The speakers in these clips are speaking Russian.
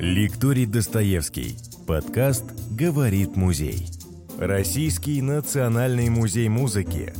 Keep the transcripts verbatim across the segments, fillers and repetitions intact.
Лекторий Достоевский. Подкаст «Говорит музей». Российский национальный музей музыки.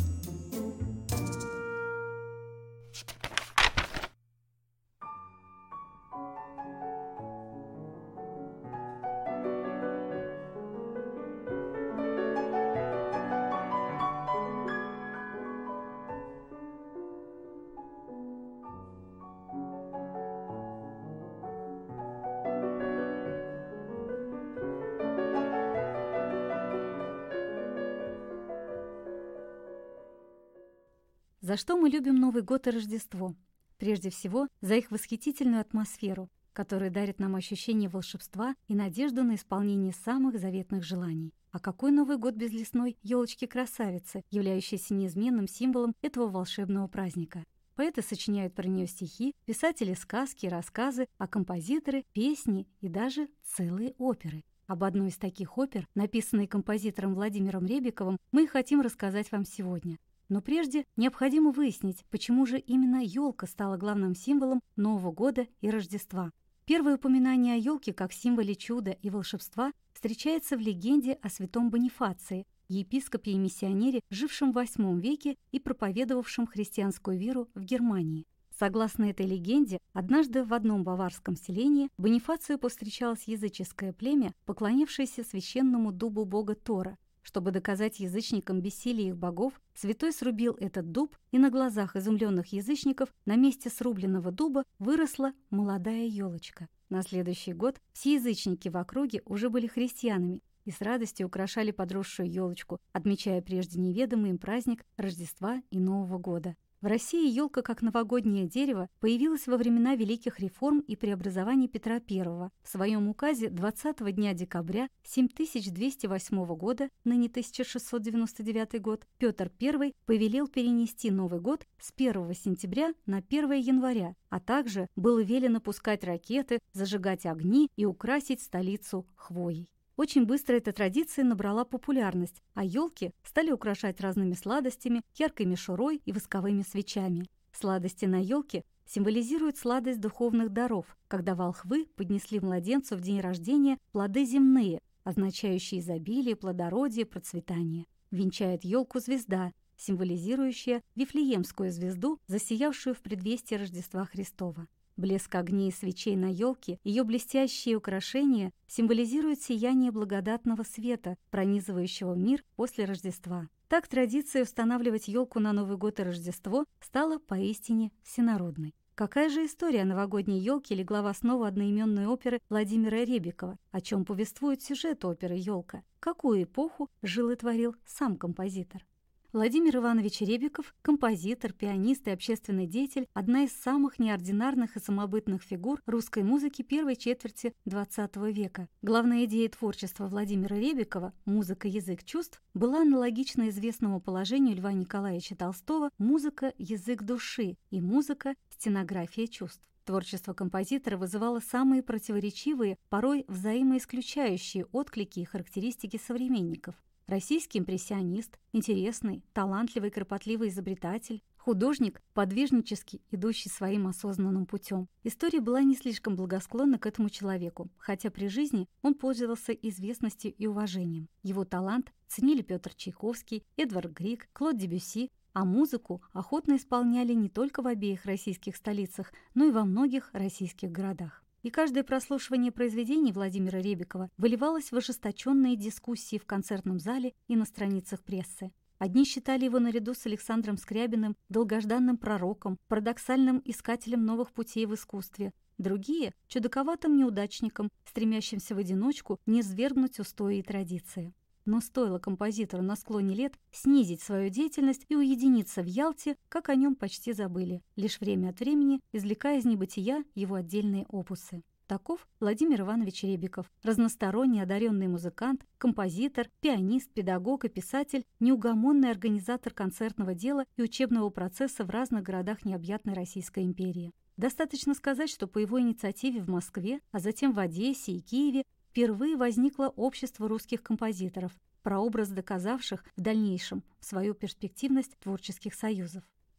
За что мы любим Новый год и Рождество? Прежде всего, за их восхитительную атмосферу, которая дарит нам ощущение волшебства и надежду на исполнение самых заветных желаний. А какой Новый год без лесной елочки-красавицы, являющейся неизменным символом этого волшебного праздника? Поэты сочиняют про нее стихи, писатели сказки и рассказы, а композиторы – песни и даже целые оперы. Об одной из таких опер, написанной композитором Владимиром Ребиковым, мы и хотим рассказать вам сегодня. Но прежде необходимо выяснить, почему же именно елка стала главным символом Нового года и Рождества. Первое упоминание о елке как символе чуда и волшебства встречается в легенде о святом Бонифации, епископе и миссионере, жившем в восьмом веке и проповедовавшем христианскую веру в Германии. Согласно этой легенде, однажды в одном баварском селении Бонифацию повстречалось языческое племя, поклонившееся священному дубу бога Тора. Чтобы доказать язычникам бессилие их богов, святой срубил этот дуб, и на глазах изумленных язычников на месте срубленного дуба выросла молодая елочка. На следующий год все язычники в округе уже были христианами и с радостью украшали подросшую елочку, отмечая прежде неведомый им праздник Рождества и Нового года. В России елка как новогоднее дерево появилась во времена великих реформ и преобразований Петра Первого. В своем указе двадцатого дня декабря семь тысяч двести восьмого года, ныне тысяча шестьсот девяносто девятый год, Петр Первый повелел перенести Новый год с первого сентября на первое января, а также было велено пускать ракеты, зажигать огни и украсить столицу хвоей. Очень быстро эта традиция набрала популярность, а елки стали украшать разными сладостями, яркой мишурой и восковыми свечами. Сладости на елке символизируют сладость духовных даров, когда волхвы поднесли младенцу в день рождения плоды земные, означающие изобилие, плодородие, процветание. Венчает елку звезда, символизирующая Вифлеемскую звезду, засиявшую в предвестии Рождества Христова. Блеск огней и свечей на елке, ее блестящие украшения символизируют сияние благодатного света, пронизывающего мир после Рождества. Так традиция устанавливать елку на Новый год и Рождество стала поистине всенародной. Какая же история новогодней елки легла в основу одноименной оперы Владимира Ребикова, о чем повествует сюжет оперы «Елка»? Какую эпоху жил и творил сам композитор? Владимир Иванович Ребиков – композитор, пианист и общественный деятель, одна из самых неординарных и самобытных фигур русской музыки первой четверти двадцатого века. Главная идея творчества Владимира Ребикова «Музыка, язык чувств» была аналогична известному положению Льва Николаевича Толстого «Музыка, язык души» и «Музыка, стенография чувств». Творчество композитора вызывало самые противоречивые, порой взаимоисключающие отклики и характеристики современников. Российский импрессионист, интересный, талантливый, кропотливый изобретатель, художник, подвижнически идущий своим осознанным путем. История была не слишком благосклонна к этому человеку, хотя при жизни он пользовался известностью и уважением. Его талант ценили Петр Чайковский, Эдвард Григ, Клод Дебюсси, а музыку охотно исполняли не только в обеих российских столицах, но и во многих российских городах. И каждое прослушивание произведений Владимира Ребикова выливалось в ожесточенные дискуссии в концертном зале и на страницах прессы. Одни считали его наряду с Александром Скрябиным долгожданным пророком, парадоксальным искателем новых путей в искусстве, другие – чудаковатым неудачником, стремящимся в одиночку не свергнуть устои и традиции. Но стоило композитору на склоне лет снизить свою деятельность и уединиться в Ялте, как о нем почти забыли, лишь время от времени извлекая из небытия его отдельные опусы. Таков Владимир Иванович Ребиков, разносторонне одаренный музыкант, композитор, пианист, педагог и писатель, неугомонный организатор концертного дела и учебного процесса в разных городах необъятной Российской империи. Достаточно сказать, что по его инициативе в Москве, а затем в Одессе и Киеве впервые возникло общество русских композиторов, прообраз доказавших в дальнейшем свою перспективность творческих союзов.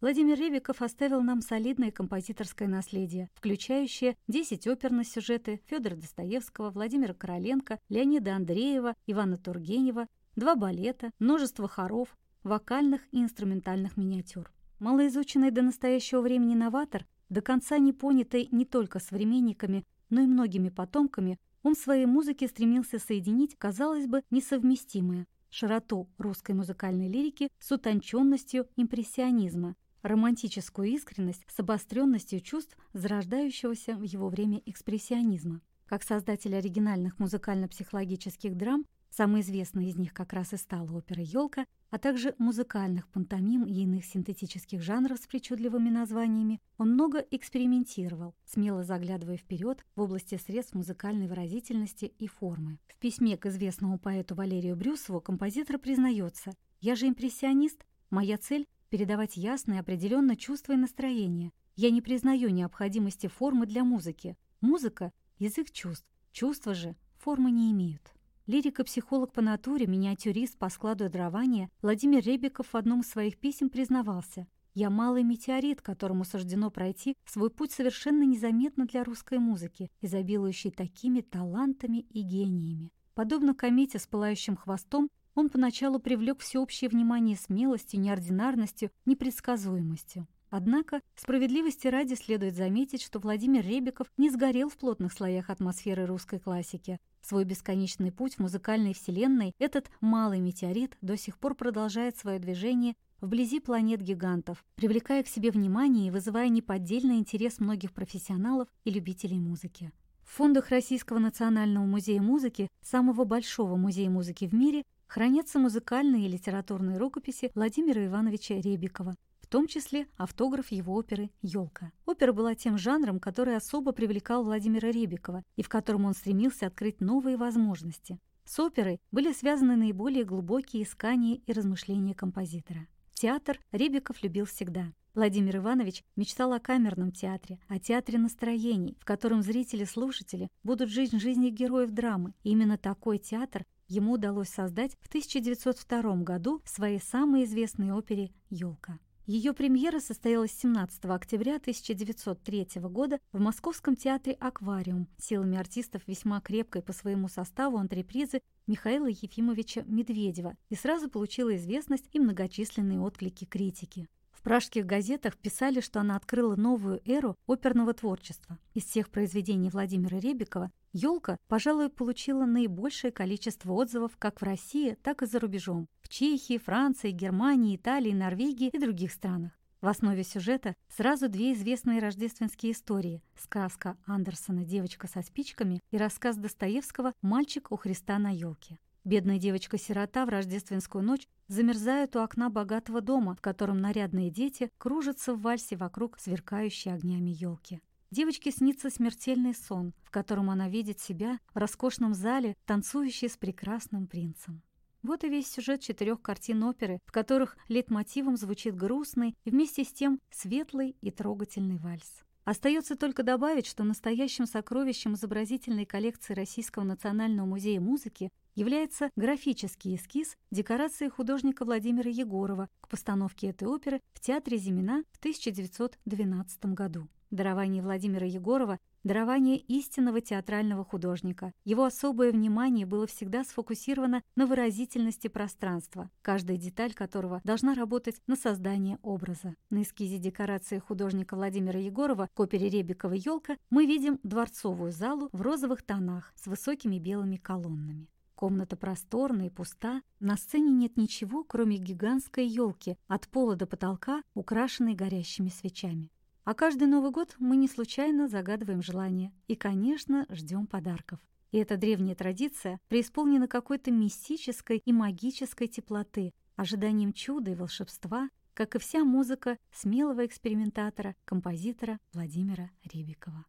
Владимир Ребиков оставил нам солидное композиторское наследие, включающее десять опер на сюжеты Федора Достоевского, Владимира Короленко, Леонида Андреева, Ивана Тургенева, два балета, множество хоров, вокальных и инструментальных миниатюр. Малоизученный до настоящего времени новатор, до конца не понятый не только современниками, но и многими потомками, он в своей музыке стремился соединить, казалось бы, несовместимое – широту русской музыкальной лирики с утонченностью импрессионизма, романтическую искренность с обостренностью чувств зарождающегося в его время экспрессионизма. Как создатель оригинальных музыкально-психологических драм, самой известной из них как раз и стала опера «Елка», а также музыкальных пантомим и иных синтетических жанров с причудливыми названиями, он много экспериментировал, смело заглядывая вперед в области средств музыкальной выразительности и формы. В письме к известному поэту Валерию Брюсову композитор признается: «Я же импрессионист, моя цель – передавать ясно и определенно чувства и настроения. Я не признаю необходимости формы для музыки. Музыка – язык чувств, чувства же формы не имеют». Лирик-психолог по натуре, миниатюрист по складу и дарования, Владимир Ребиков в одном из своих писем признавался: «Я малый метеорит, которому суждено пройти свой путь совершенно незаметно для русской музыки, изобилующей такими талантами и гениями». Подобно комете с пылающим хвостом, он поначалу привлек всеобщее внимание смелостью, неординарностью, непредсказуемостью. Однако, справедливости ради следует заметить, что Владимир Ребиков не сгорел в плотных слоях атмосферы русской классики. Свой бесконечный путь в музыкальной вселенной этот малый метеорит до сих пор продолжает свое движение вблизи планет-гигантов, привлекая к себе внимание и вызывая неподдельный интерес многих профессионалов и любителей музыки. В фондах Российского национального музея музыки, самого большого музея музыки в мире, хранятся музыкальные и литературные рукописи Владимира Ивановича Ребикова, в том числе автограф его оперы «Елка». Опера была тем жанром, который особо привлекал Владимира Ребикова и в котором он стремился открыть новые возможности. С оперой были связаны наиболее глубокие искания и размышления композитора. Театр Ребиков любил всегда. Владимир Иванович мечтал о камерном театре, о театре настроений, в котором зрители-слушатели будут жить жизнью героев драмы. И именно такой театр ему удалось создать в тысяча девятьсот втором году в своей самой известной опере «Елка». Ее премьера состоялась семнадцатого октября тысяча девятьсот третьего года в Московском театре «Аквариум» силами артистов весьма крепкой по своему составу антрепризы Михаила Ефимовича Медведева и сразу получила известность и многочисленные отклики критики. В пражских газетах писали, что она открыла новую эру оперного творчества. Из всех произведений Владимира Ребикова «Елка», пожалуй, получила наибольшее количество отзывов как в России, так и за рубежом – в Чехии, Франции, Германии, Италии, Норвегии и других странах. В основе сюжета сразу две известные рождественские истории – сказка Андерсона «Девочка со спичками» и рассказ Достоевского «Мальчик у Христа на елке». Бедная девочка-сирота в рождественскую ночь замерзает у окна богатого дома, в котором нарядные дети кружатся в вальсе вокруг сверкающей огнями елки. Девочке снится смертельный сон, в котором она видит себя в роскошном зале, танцующей с прекрасным принцем. Вот и весь сюжет четырех картин оперы, в которых лейтмотивом звучит грустный и вместе с тем светлый и трогательный вальс. Остается только добавить, что настоящим сокровищем изобразительной коллекции Российского национального музея музыки является графический эскиз декорации художника Владимира Егорова к постановке этой оперы в Театре Зимина в тысяча девятьсот двенадцатом году. Дарование Владимира Егорова – дарование истинного театрального художника. Его особое внимание было всегда сфокусировано на выразительности пространства, каждая деталь которого должна работать на создание образа. На эскизе декорации художника Владимира Егорова к опере Ребикова «Елка» мы видим дворцовую залу в розовых тонах с высокими белыми колоннами. Комната просторная и пуста, на сцене нет ничего, кроме гигантской елки, от пола до потолка, украшенной горящими свечами. А каждый Новый год мы не случайно загадываем желания и, конечно, ждем подарков. И эта древняя традиция преисполнена какой-то мистической и магической теплоты, ожиданием чуда и волшебства, как и вся музыка смелого экспериментатора, композитора Владимира Ребикова.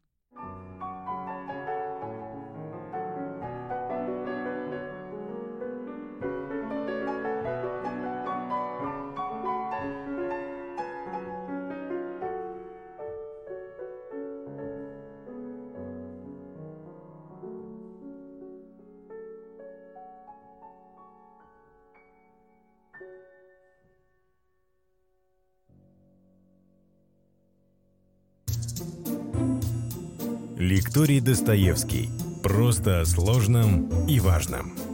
Лекторий Достоевский. Просто о сложном и важном.